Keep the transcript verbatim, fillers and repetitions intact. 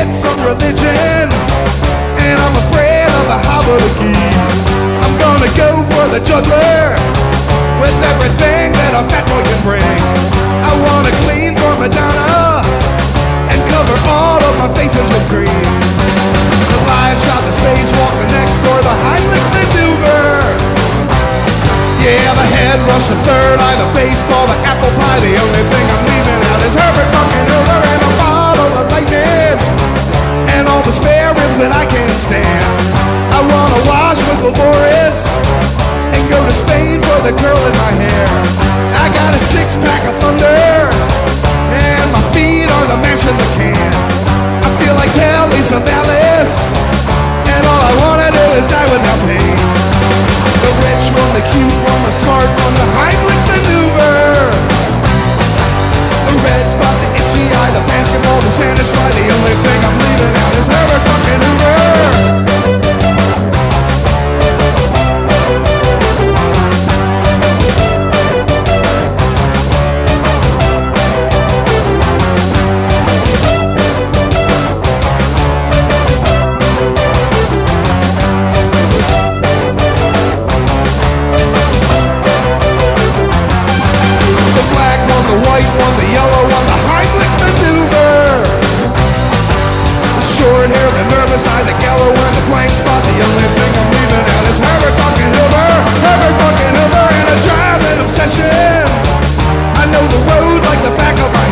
get some religion, and I'm afraid of the hobblety. I'm gonna go for the juggler with everything that a fat boy can bring. I wanna clean for Madonna and cover all of my faces with cream. The lion shot, the spacewalk, the next door, the Heimlich maneuver. Yeah, the head rush, the third eye, the baseball, the apple pie. The only thing I'm leaving out is Herbert fucking Hoover and a bottle of lightning and all the spare ribs that I can't stand. I wanna wash with Boris and go to Spain for the curl in my hair. I got a six pack of thunder and my feet are the mash in the can. I feel like Telly Savalas, and all I wanna do is die without pain. The rich one, the cute one, the smart one, the Heimlich maneuver. The red spot, the itchy eye, the basketball, the Spanish fly. The only thing I'm leaving out is Herbert fucking Hoover. The white one, the yellow one, the Heimlich maneuver. The short hair, the nervous eye, the yellow one, the blank spot. The only thing I'm leaving out is Herbert fucking Hoover, Herbert fucking Hoover, and a driving obsession. I know the road like the back of my